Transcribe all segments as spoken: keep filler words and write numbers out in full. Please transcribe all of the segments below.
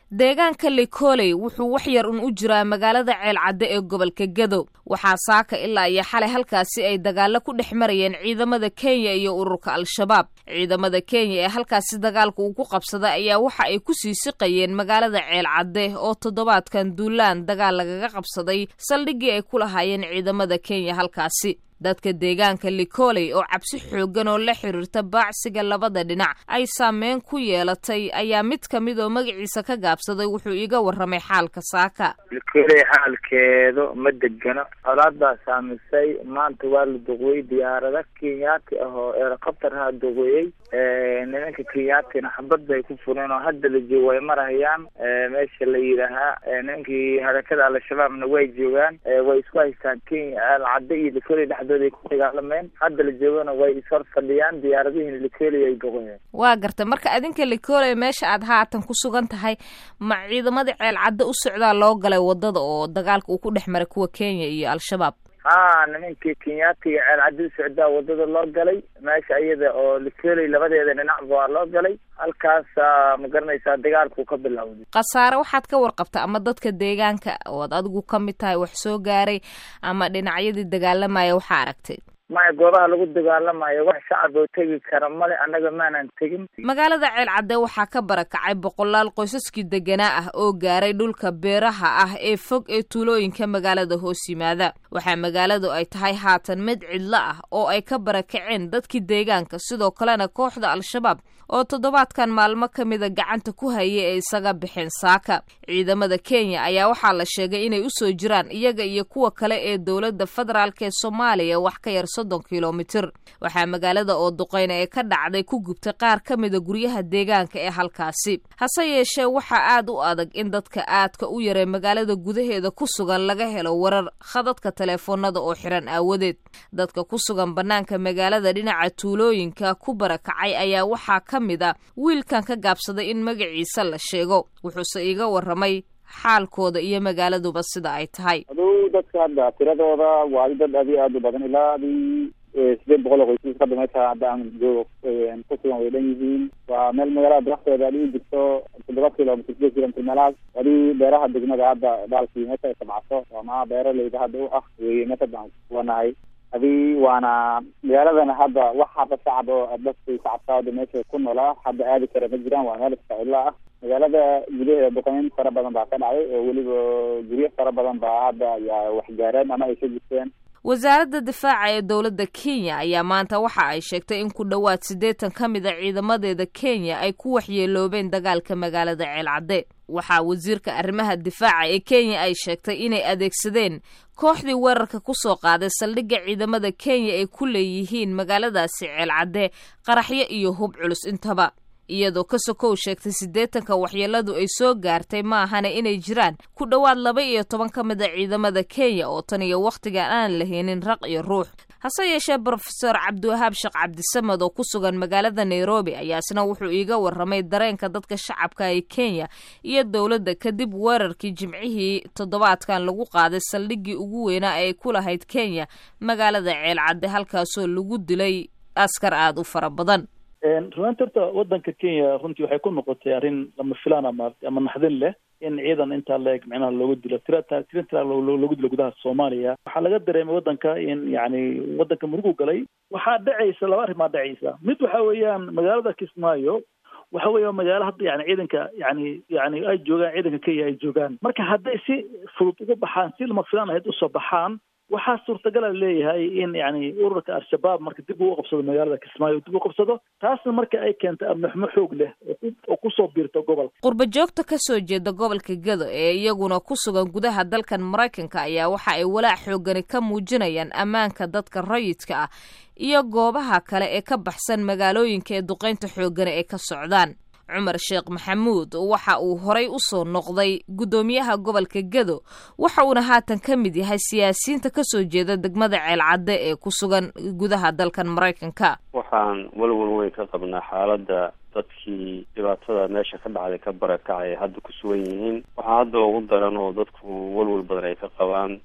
deegaanka Likole wuxuu wax yar un u jiraa magaalada Ceelcadde ee gobolka Gado waxaa saaka ilaa iyo xalay halkaasi ay dagaalo ku dhex marayeen ciidamada Kenya iyo ururka Al-Shabaab ciidamada Kenya ee halkaasi dagaalka uu ku qabsaday ayaa waxa ay ku sii siqayeen magaalada Ceelcadde oo toddobaadkan duulaan dagaal lagaga qabsaday saldhigii ay ku lahaayeen ciidamada Kenya halkaasi dadka deegaanka Likole oo cabsi xoogan oo la xiriirta baacsiga labada dhinac ay saameyn ku yeelatay ayaa mid kamid oo magaciisa ka gaabsaday wuxuu iga warramay xaalka saaka. Likole xaalkeedu ma degana colaadda saamisay maanta waa la duqeeyay diyaarada Kenyaati ah oo helicopter-ha duqeeyay ee nimanka Kenyaati-na xabad bay ku fureen oo hadda la joogo way marayaan meesha la yiraahdo nimankii harakada Al-Shabaabna way joogaan way isku haystaan Kenya Ceelcadde iyo Likole ay ku dagaalameen hadda la joogana way isor fadhiyaan diyaaradihiin Likole ay go'een waa gartay marka adinka Likole meesha aad haatan ku sugan tahay ma ciidamada Ceelcadde u socdaa loo galay wadada oo dagaalka uu ku dhex maray kuwa Kenya iyo Al-Shabaab haa nimankii Kenyaati iyo Ceelcadde socdaa wadada loo galay meesha iyada oo Likole labadeeda dhinac waa loo galay halkaas ma garanaysaa dagaalku ka bilowday qasaare waxaad ka warqabtaa ama dadka deegaanka oo adigu ka mid tahay wax soo gaaray ama dhinacyadii dagaalamaya waxa aragtay ma goobaha lagu dagaalamayo wax shacab oo tagi kara male anaga maanan tagin magaalada Ceelcadde waxaa ka barakacay boqolaal qoysaskii deganaa ah oo gaaray dhulka beeraha ah ee fog ee tuulooyinka magaalada hoos yimaada waxaa magaaladu ay tahay haatan mid cidlo ah oo ay ka barakaceen dadkii deegaanka sidoo kalena kooxda Al-Shabaab oo toddobaadkan maalmo kamida gacanta ku hayay ay isaga bixeen saaka ciidamada Kenya ayaa waxaa la sheegay inay u soo jiraan iyaga iyo kuwa kale ee dawladda federaalka ee Soomaaliya wax ka yar soddon kiiloomitir waxaa magaalada oo duqeyn ee ka dhacday ku gubtay qaar kamida guryaha deegaanka ee halkaasi hase yeeshee waxa aad u adag in dadka aadka u yaray magaalada gudaheeda ku sugan laga helo warar khadadka telefoonada oo xiran aawadeed dadka ku sugan banaanka magaalada dhinaca tuulooyinka ku barakacay ayaa waxaa kamida wiilkan ka gaabsaday in magaciisa la sheego wuxuuse iga warramay xaalkooda iyo magaaladuba sida ay tahay aduu dadka hadda tiradooda waa dad aad iyo aad u badan ilaa sideed boqol oo qoys ka dhamaysa hadda aan joogo ku sugan way dhan yihiin waa meel magaalada daraxteeda aad u jirto toddoba kiiloomitir sideed kiiloomitir meelahaas adii beeraha degmada hadda dhaalkii meesha ay kabacso ama beeraleyda hadda u ah weeye meesha baan kuwanahay adii waana magaaladana hadda wax hadda shacab oo dadkii shacabkaada meesha ku noolaa hadda aadi kara ma jiraan waa meel iska cidlo ah magaalada gudaheeda duqeyn fara badan baa ka dhacday oo weliba guryo fara badan baa hadda ayaa wax gaareen ama ay ka jirteen wasaaradda difaaca ee dawladda Kenya ayaa maanta waxa ay sheegtay in ku dhawaad siddeetan ka mid ah ciidamadeeda Kenya ay ku waxyeeloobeen dagaalka magaalada Ceelcadde waxaa wasiirka arrimaha difaaca ee Kenya ay sheegtay inay adeegsadeen kooxdii weerarka ku soo qaaday saldhigga ciidamada Kenya ay ku leeyihiin magaaladaasi Ceelcadde qaraxyo iyo hub culus intaba iyadoo ka sokow sheegtay siddeetanka waxyeeladu ay soo gaartay ma ahana inay jiraan ku dhawaad laba iyo toban ka mid ah ciidamada Kenya oo tan iyo waqtigan aan lahaynin raq iyo ruux hase yeeshee Professor Cabdiwahaab Sheekh Cabdisamad oo ku sugan magaalada Nairobi ayaa isna wuxuu iiga warramay dareenka dadka shacabka ee Kenya iyo dawladda kadib weerarkii jimcihii toddobaadkan lagu qaaday saldhiggii ugu weynaa ee ku lahayd Kenya magaalada Ceelcadde halkaasoo lagu dilay askar aad u fara badan runtii horta wadanka Kenya runtii waxay ku noqotay arrin lama filaan ama ama naxdin leh in ciidan inta leeg macnaha loogu dilo tirada tirada loogu dilo gudaha Soomaaliya waxa laga dareemay wadanka in yaani wadanka murugu galay waxa dhacaysa laba arrin ma dhacaysa mid waxa weeyaan magaalada Kismaayo waxa weeyaan magaalo hadda yaani ciidanka yaani yaani ay joogaan ciidanka Kenya ay joogaan marka hadday si fudud uga baxaan si lama filaan ahayd u soo baxaan waxaa suurtagal leeyahay in yaani ururka Al-Shabaab marka dib uu qabsado magaalada Kismaayo dib uu qabsado taasna marka ay keento amnaxmo xoog leh oo ku soo biirto gobolka qurba joogta ka soo jeeda gobolka Gado ee iyaguna ku sugan gudaha dalkan Mareykanka ayaa waxa ay walaac xoogan ka muujinayaan ammaanka dadka rayidka ah iyo goobaha kale ee ka baxsan magaalooyinka ee duqeynta xoogan ee ka socdaan Cumar Sheekh Maxamuud waxa uu horay u soo noqday gudoomiyaha gobolka Gado waxa uu haatan ka mid yahay siyaasiyiinta ka soo jeeda degmada Ceelcadde ee ku sugan gudaha dalkan Mareykanka waxaan walwal weyn ka qabnaa xaaladda dadkii dhibaatada meesha ka dhacday ka barakacay hadda ku sugan yihiin waxa hadda ugu daran oo dadku walwal badan ay ka qabaan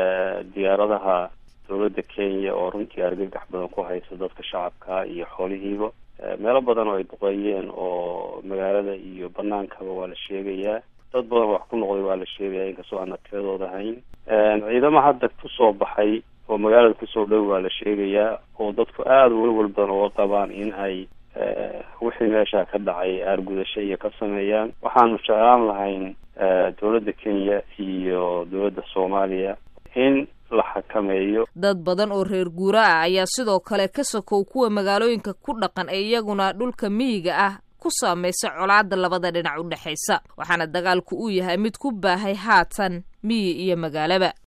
diyaaradaha dawladda Kenya oo runtii argagax badan ku haysa dadka shacabka iyo xoolihiiba meelo badan oo ay duqeeyeen oo magaalada iyo banaankaba waa la sheegayaa dad badan wax ku noqday waa la sheegaya inkastoo aan tiradooda hayn ciidamo hadda kusoo baxay oo magaalada kusoo dhow waa la sheegayaa oo dadku aada walwal badan uga qabaan in ay wixii meesha ka dhacay aargudasho iyo ka sameeyaan. waxaanu jeclaan lahayn dowladda Kenya iyo dowladda Soomaaliya in la xakameeyo. dad badan oo reer guura ah ayaa sidoo kale ka sokow kuwa magaalooyinka ku dhaqan ee iyaguna dhulka miyiga ah ku saameysay colaadda labada dhinac u dhaxaysa, waxaana dagaalku uu yahay mid ku baahay haatan miyi iyo magaalaba.